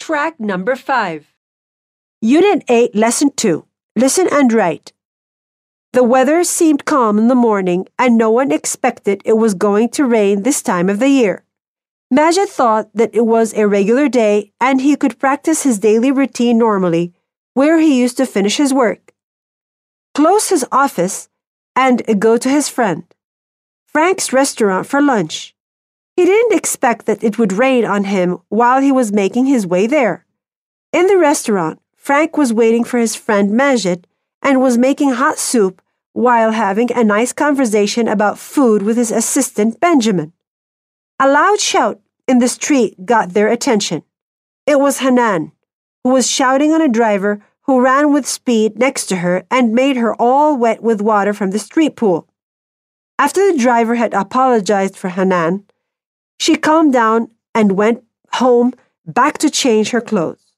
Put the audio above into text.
track number 5. Unit 8, Lesson 2. Listen and write. The weather seemed calm in the morning, and no one expected it was going to rain this time of the year. Majid thought that it was a regular day and he could practice his daily routine normally, where he used to finish his work, close his office, and go to his friend Frank's restaurant for lunch. He didn't expect that it would rain on him while he was making his way there. In the restaurant, Frank was waiting for his friend Majid and was making hot soup while having a nice conversation about food with his assistant Benjamin. A loud shout in the street got their attention. It was Hanan, who was shouting on a driver who ran with speed next to her and made her all wet with water from the street pool. After the driver had apologized for Hanan, she calmed down and went home back to change her clothes.